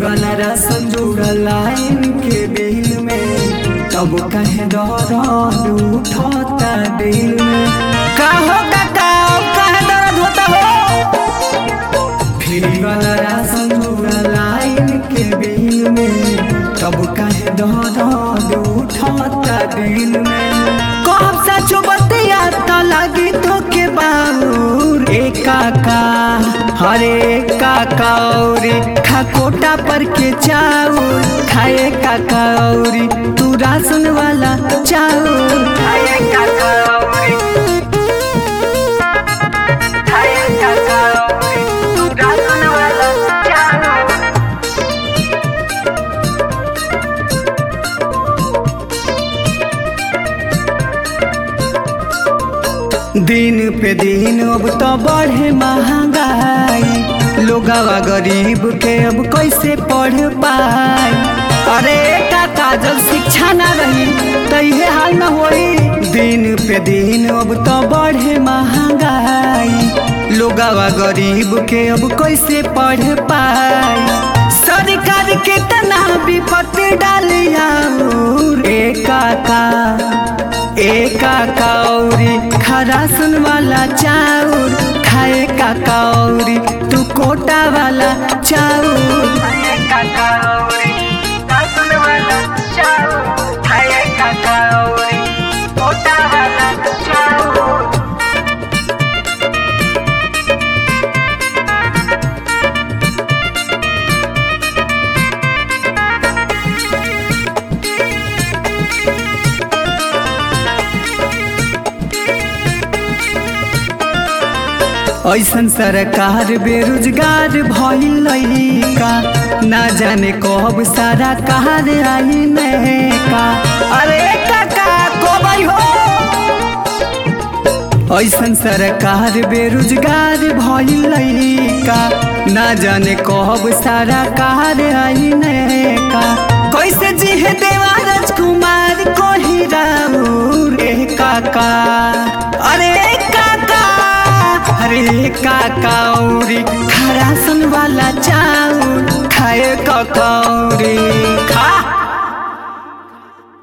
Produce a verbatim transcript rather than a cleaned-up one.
वाला राशन जुड़ल लाइन के दिल में, तब कहे दर्द उठता दिल में। का होता का कहे दर्द होता हो। फ्री वाला राशन जुड़ल लाइन के दिल में, तब कहे दर्द उठता दिल में। कब सचो बतिया त लगी तो के बाउर एक काका हरे काका औरी खा कोटा पर के चाउर खाए काका औरी तू राशन वाला चाउर खाए काका औरी खाए काका औरी तू राशन वाला चाउर। दिन पे दिन अब तो बढ़े महंगाई, लोगवा गरीब के अब कैसे पढ़ पाए। अरे काका जब शिक्षा ना रही तो ये हाल न होई। दिन पे दिन अब तो बढ़े महंगाई, लोगवा गरीब के अब कैसे पढ़ पाए। सरकार के तना विपत्ति डालिया एक काका एक काका औरी खा राशन वाला चाउर खाए काका औरी तू कोटा वाला चाउर खाए काका औरी राशन वाला चाउर खाए काका औरी कोटा वाला चाउर। ऐसन सरकार बेरोजगार भइल का, ना जाने कब सारा कार आई का। अरे काका कब हो। ऐसन सरकार बेरोजगार भइल का, ना जाने कब सारा कार आई का।